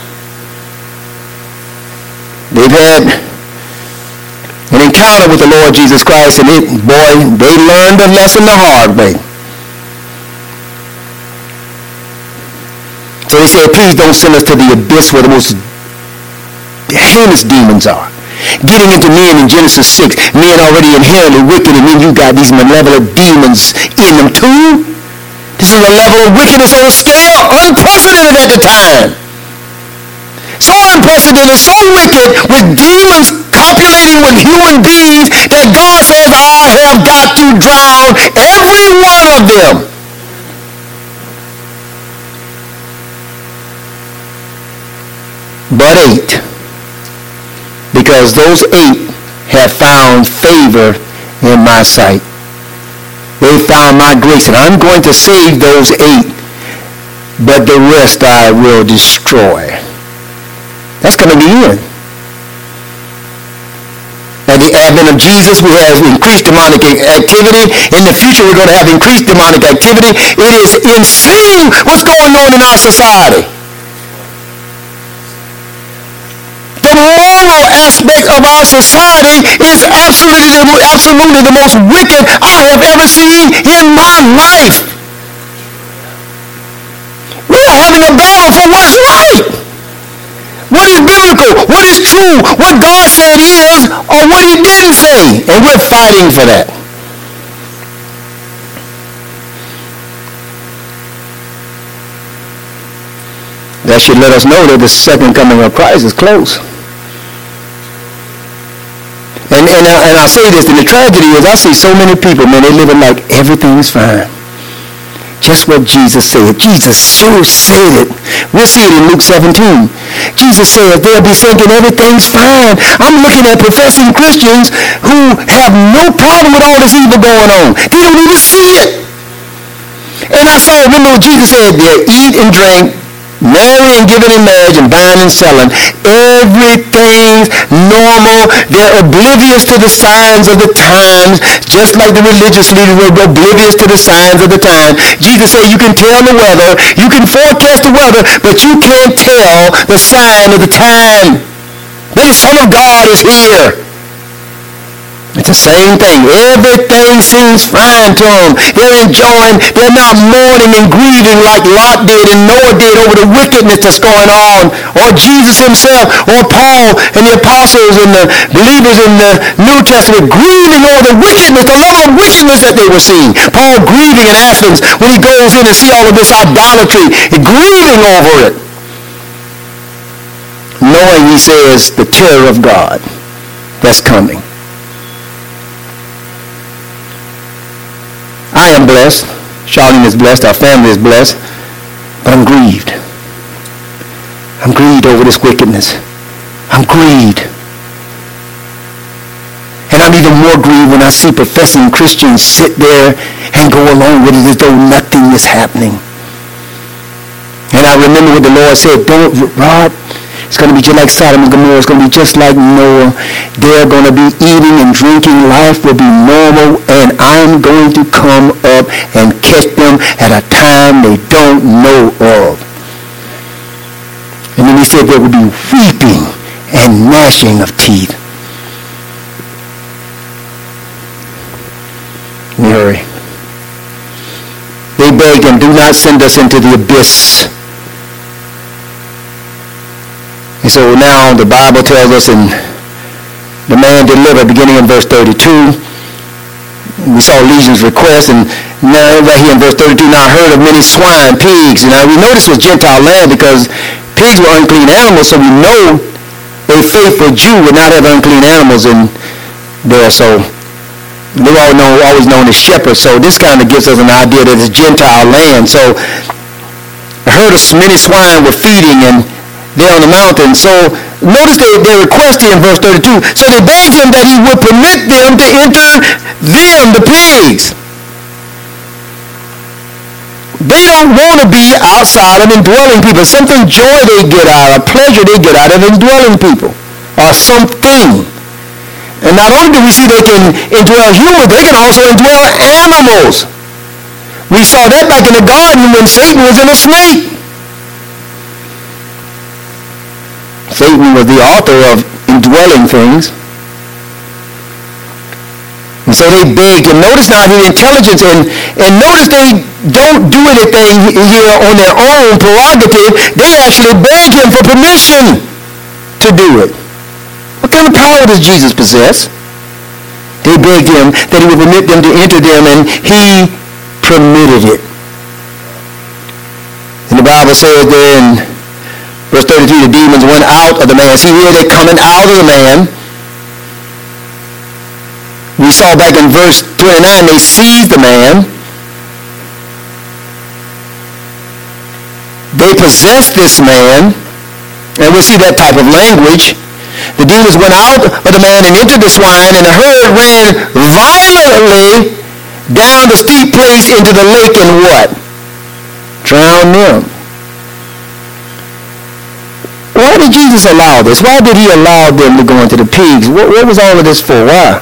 They've had an encounter with the Lord Jesus Christ, and it, boy, they learned a lesson the hard way. So they said, please don't send us to the abyss where the most heinous demons are. Getting into men in Genesis six, men already inherently wicked, and then you got these malevolent demons in them too. This is a level of wickedness on a scale unprecedented at the time. So unprecedented, so wicked, with demons copulating with human beings, that God says, I have got to drown every one of them. but eight, because those eight have found favor in my sight. They found my grace, and I'm going to save those eight, but the rest I will destroy. That's going to be it. At the advent of Jesus, we have increased demonic activity. In the future, we're going to have increased demonic activity. It is insane what's going on in our society. The moral aspect of our society is absolutely, absolutely the most wicked I have ever seen in my life. We are having a battle for what's right. What is biblical? What is true? What God said is, or what he didn't say. And we're fighting for that. That should let us know that the second coming of Christ is close. And, and, I, and I say this, and the tragedy is I see so many people, man, they living like everything's fine. Just what Jesus said. Jesus sure said it. We'll see it in Luke seventeen. Jesus said they'll be thinking everything's fine. I'm looking at professing Christians who have no problem with all this evil going on. They don't even see it. And I saw, remember what Jesus said, they'll eat and drink, marry and giving in marriage, and buying and selling. Everything's normal. They're oblivious to the signs of the times, just like the religious leaders were oblivious to the signs of the time. Jesus said you can tell the weather, you can forecast the weather, but you can't tell the sign of the time. That the Son of God is here. It's the same thing. Everything seems fine to them. They're enjoying. They're not mourning and grieving like Lot did and Noah did over the wickedness that's going on. Or Jesus himself, or Paul and the apostles and the believers in the New Testament grieving over the wickedness, the level of wickedness that they were seeing. Paul grieving in Athens when he goes in and see all of this idolatry, grieving over it. Knowing, he says, the terror of God that's coming. I am blessed. Charlene is blessed. Our family is blessed. But I'm grieved. I'm grieved over this wickedness. I'm grieved. And I'm even more grieved when I see professing Christians sit there and go along with it as though nothing is happening. And I remember what the Lord said, don't, Rod, it's going to be just like Sodom and Gomorrah. It's going to be just like Noah. They're going to be eating and drinking. Life will be normal. And I'm going to come up and catch them at a time they don't know of. And then he said there will be weeping and gnashing of teeth. Let me hurry. They begged him, do not send us into the abyss. And so now the Bible tells us, and the man delivered, beginning in verse thirty-two. We saw Legion's request, and now right here in verse thirty-two, now I heard of many swine, pigs. And now we know this was Gentile land because pigs were unclean animals, so we know a faithful Jew would not have unclean animals in there. So they were all known, always known as shepherds. So this kind of gives us an idea that it's Gentile land. So I heard of many swine were feeding, and there on the mountain. So notice their, their request here in verse thirty-two. So they begged him that he would permit them to enter them, the pigs. They don't want to be outside of indwelling people. Something joy they get out of, pleasure they get out of indwelling people, or something. And not only do we see they can indwell humans, they can also indwell animals. We saw that back in the garden when Satan was in a snake. Satan was the author of indwelling things. And so they begged him. Notice now his intelligence, and, and notice they don't do anything here on their own prerogative. They actually begged him for permission to do it. What kind of power does Jesus possess? They begged him that he would permit them to enter them, and he permitted it. And the Bible says there in verse thirty-three, the demons went out of the man. See here, they're coming out of the man. We saw back in verse twenty-nine, they seized the man. They possessed this man. And Now we see that type of language. The demons went out of the man and entered the swine, and the herd ran violently down the steep place into the lake and what? Drowned them. Why did Jesus allow this? Why did he allow them to go into the pigs? What, what was all of this for? Why?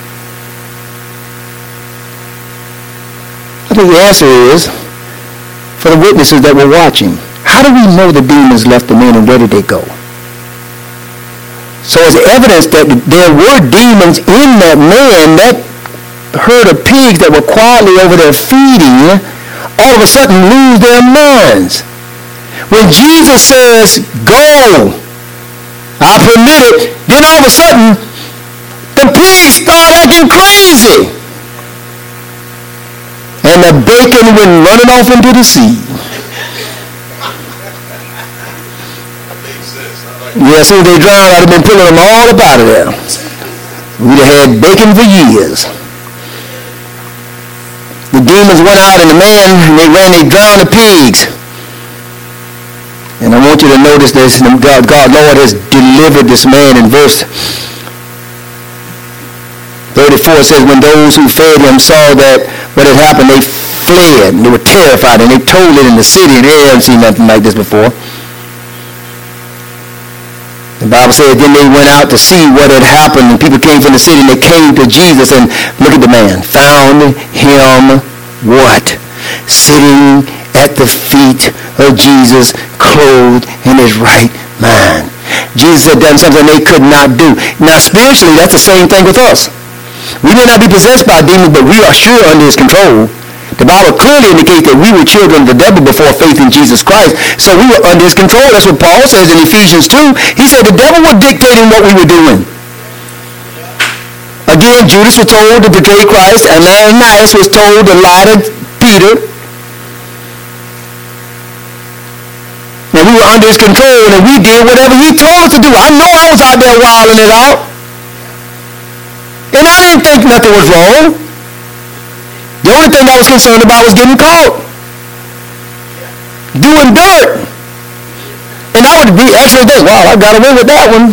I think the answer is for the witnesses that were watching. How do we know the demons left the man and where did they go? So as evidence that there were demons in that man, that herd of pigs that were quietly over there feeding, all of a sudden lose their minds. When Jesus says, go, I permit it, then all of a sudden, the pigs start acting crazy. And the bacon went running off into the sea. Yeah, as soon as they drowned, I'd have been pulling them all up out of there. We'd have had bacon for years. The demons went out in the man, and they ran, they drowned the pigs. And I want you to notice this. God, God, Lord has delivered this man. In verse thirty-four, it says, when those who fed him saw that what had happened, they fled. And they were terrified, and they told it in the city, and they hadn't seen nothing like this before. The Bible says, then they went out to see what had happened, and people came from the city, and they came to Jesus, and look at the man. Found him what? Sitting at the feet of Jesus, clothed in his right mind. Jesus had done something they could not do. Now, spiritually, that's the same thing with us. We may not be possessed by demons, but we are sure under his control. The Bible clearly indicates that we were children of the devil before faith in Jesus Christ. So we were under his control. That's what Paul says in Ephesians two. He said the devil was dictating what we were doing. Again, Judas was told to betray Christ, and Ananias was told to lie to Peter. And we were under his control, and we did whatever he told us to do. I know I was out there wilding it out. And I didn't think nothing was wrong. The only thing I was concerned about was getting caught. Doing dirt. And I would be actually think, wow, I got away with that one.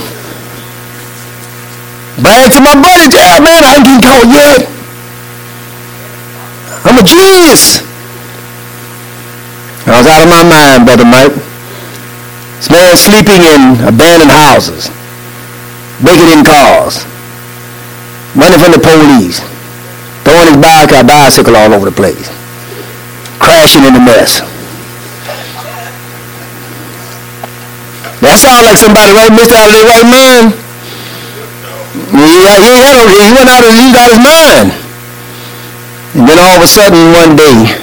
Brag to my buddies, yeah, man, I ain't been caught yet. I'm a genius. I was out of my mind, Brother Mike. This man sleeping in abandoned houses, breaking in cars, running from the police, throwing his bike, bicycle all over the place, crashing in the mess. That sounds like somebody right missed out of their right mind. He, he, he went out and lose out his mind. And then all of a sudden one day,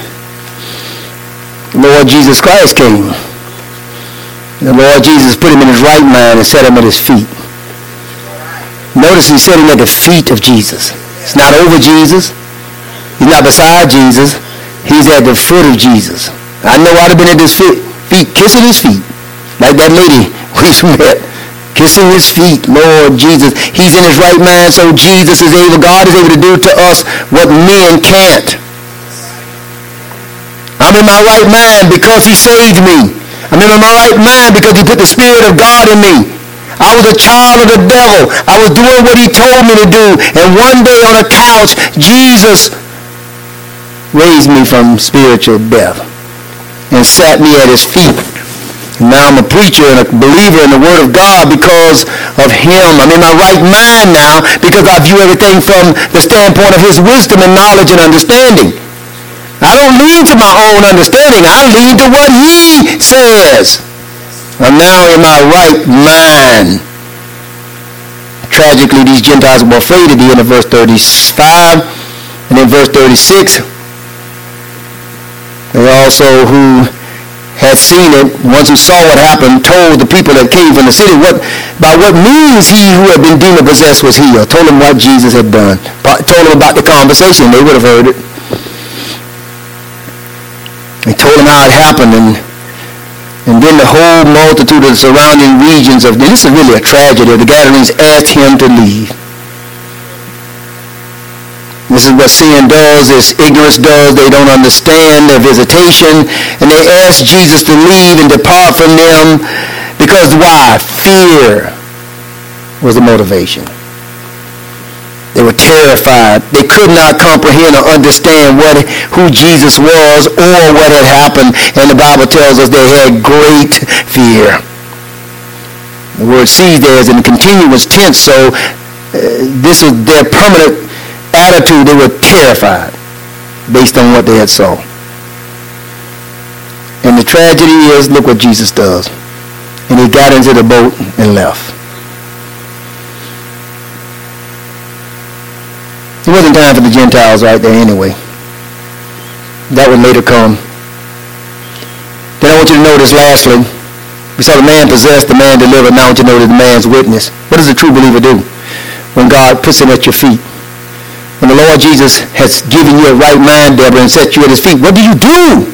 Lord Jesus Christ came. The Lord Jesus put him in his right mind and set him at his feet. Notice he set him at the feet of Jesus. It's not over Jesus. He's not beside Jesus. He's at the foot of Jesus. I know I'd have been at his feet, feet kissing his feet. Like that lady we met. Kissing his feet. Lord Jesus. He's in his right mind, so Jesus is able, God is able to do to us what men can't. I'm in my right mind because he saved me. I'm in my right mind because he put the Spirit of God in me. I was a child of the devil. I was doing what he told me to do. And one day on a couch, Jesus raised me from spiritual death and sat me at his feet. And now I'm a preacher and a believer in the Word of God because of him. I'm in my right mind now because I view everything from the standpoint of his wisdom and knowledge and understanding. I don't lean to my own understanding. I lean to what he says. I'm now in my right mind. Tragically, these Gentiles were afraid at the end of verse thirty-five. And in verse thirty-six, they also who had seen it, ones who saw what happened, told the people that came from the city what by what means he who had been demon-possessed was healed. Told them what Jesus had done. Told them about the conversation. They would have heard it. He told them how it happened, and and then the whole multitude of the surrounding regions of, this is really a tragedy, the Gadarenes asked him to leave. This is what sin does, this ignorance does. They don't understand their visitation, and they asked Jesus to leave and depart from them. Because why? Fear was the motivation. They were terrified. They could not comprehend or understand what, who Jesus was or what had happened. And the Bible tells us they had great fear. The word seized there is in the continuous tense, so uh, this is their permanent attitude. They were terrified based on what they had saw. And the tragedy is, look what Jesus does. And he got into the boat and left. It wasn't time for the Gentiles right there anyway. That would later come. Then I want you to notice lastly, we saw the man possessed, the man delivered. Now I want you to notice the man's witness. What does a true believer do when God puts him at your feet? When the Lord Jesus has given you a right mind, Deborah, and set you at his feet, what do you do?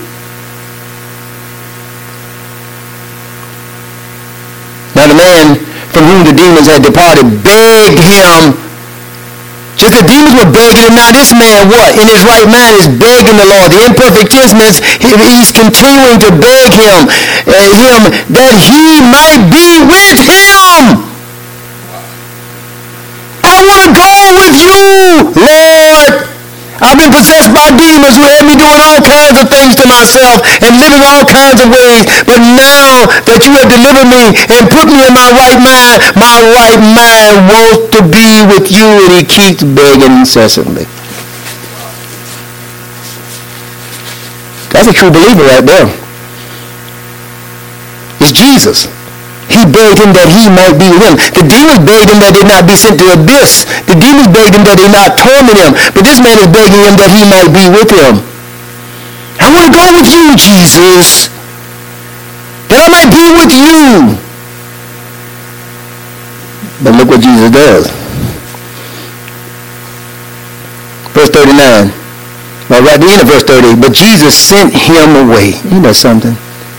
Now the man from whom the demons had departed begged him. Just the demons were begging him. Now this man, what? In his right mind is begging the Lord. The imperfect tense means he's continuing to beg him, uh, him that he might be with him. I want to go with you, Lord. I've been possessed by demons who had me doing all kinds of things to myself and living all kinds of ways. But now that you have delivered me and put me in my right mind, my right mind wants to be with you. And he keeps begging incessantly. That's a true believer right there. It's Jesus. He begged him that he might be with him. The demons begged him that they not be sent to the abyss. The demons begged him that they not torment him. But this man is begging him that he might be with him. I want to go with you, Jesus. That I might be with you. But look what Jesus does. Verse thirty-nine. Well, right at the end of verse thirty. But Jesus sent him away. You know something?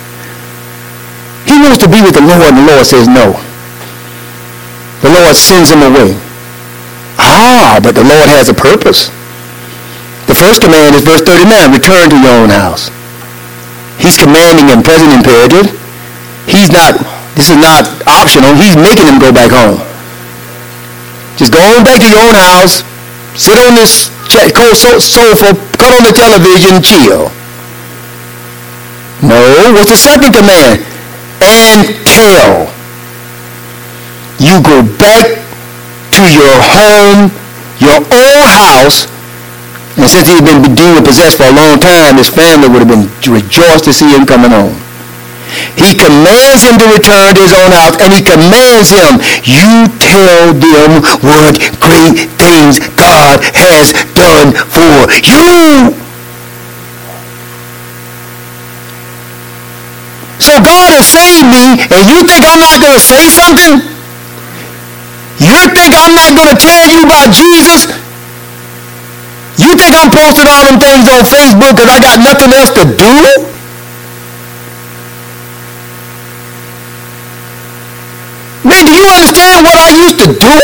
He wants to be with the Lord, and the Lord says no. The Lord sends him away. Ah, but the Lord has a purpose. The first command is verse thirty-nine, return to your own house. He's commanding him, present imperative. He's not, this is not optional. He's making him go back home. Just go on back to your own house, sit on this cold sofa, cut on the television, chill. No, what's the second command? And tell. You go back to your home, your own house, and since he'd been demon possessed for a long time, his family would have been rejoiced to see him coming home. He commands him to return to his own house, and he commands him, you tell them what great things God has done for you. So God has saved me, and you think I'm not going to say something? You think I'm not going to tell you about Jesus? You think I'm posting all them things on Facebook because I got nothing else to do? Man, do you understand what I used to do?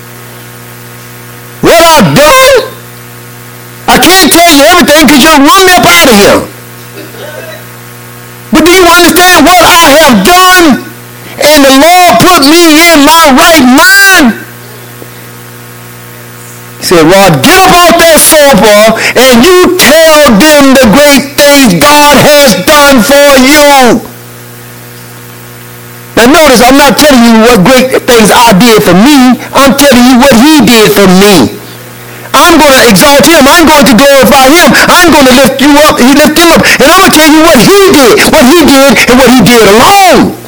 What I've done? I can't tell you everything because you'll run me up out of here. But do you understand what I have done? And the Lord put me in my right mind. He said, Rod, get up off that sofa and you tell them the great things God has done for you. Now notice, I'm not telling you what great things I did for me. I'm telling you what he did for me. I'm going to exalt him. I'm going to glorify him. I'm going to lift you up. He lift him up. And I'm going to tell you what he did. What he did and what he did alone.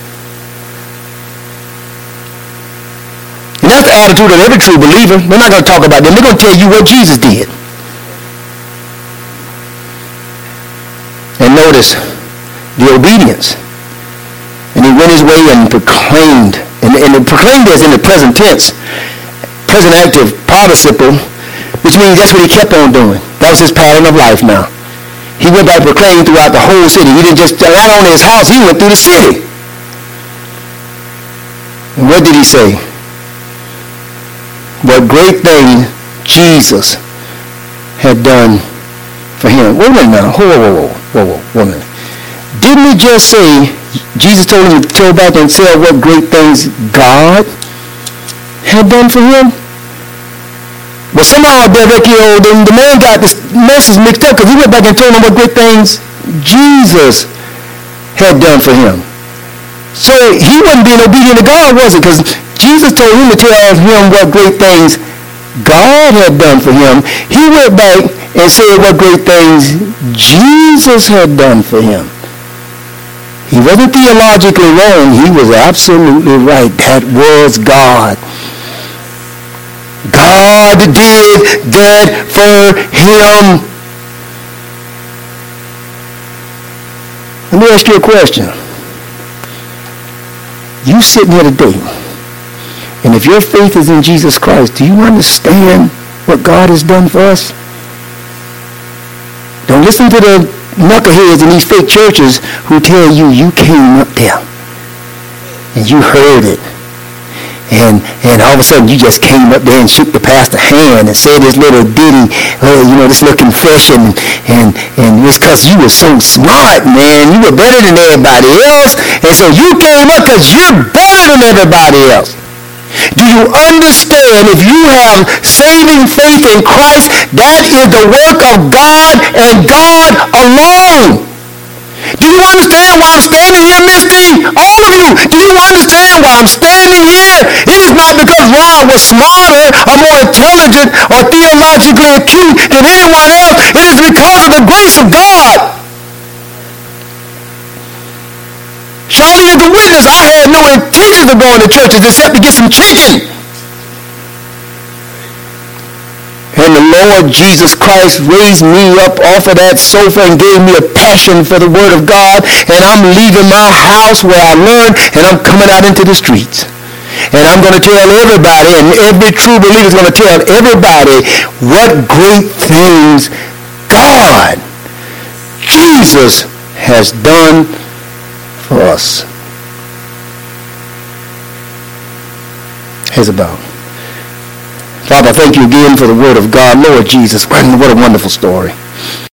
And that's the attitude of every true believer. We're not going to talk about them. They're going to tell you what Jesus did. And notice the obedience. And he went his way and proclaimed. And, and proclaimed is in the present tense. Present active participle. Which means that's what he kept on doing. That was his pattern of life now. He went by proclaiming throughout the whole city. He didn't just, not only his house, he went through the city. And what did he say? What great thing Jesus had done for him. Wait a minute now. Whoa, whoa, whoa, whoa, whoa, whoa, whoa a minute. Didn't he just say, Jesus told him to go back and tell what great things God had done for him? Well, somehow Derek, you know, the, the man got this message mixed up because he went back and told him what great things Jesus had done for him. So he wasn't being obedient to God, was it? Because Jesus told him to tell him what great things God had done for him. He went back and said what great things Jesus had done for him. He wasn't theologically wrong. He was absolutely right. That was God. God did that for him. Let me ask you a question. You sitting here today, and if your faith is in Jesus Christ, do you understand what God has done for us? Don't listen to the knuckleheads in these fake churches who tell you you came up there and you heard it. And and all of a sudden you just came up there and shook the pastor's hand and said this little ditty, uh, you know, this little confession, and and it's because you were so smart, man. You were better than everybody else, and so you came up because you're better than everybody else. Do you understand, if you have saving faith in Christ, that is the work of God and God alone? Do you understand why I'm standing here, Misty? All of you, do you understand why I'm standing here? It is not because Ron was smarter or more intelligent or theologically acute than anyone else. It is because of the grace of God. Charlie is the witness. I had no intention of going to churches except to get some chicken. And the Lord Jesus Christ raised me up off of that sofa and gave me a passion for the Word of God. And I'm leaving my house where I learned, and I'm coming out into the streets. And I'm going to tell everybody, and every true believer is going to tell everybody what great things God, Jesus, has done for us. Isabel. Father, thank you again for the Word of God. Lord Jesus, what a wonderful story.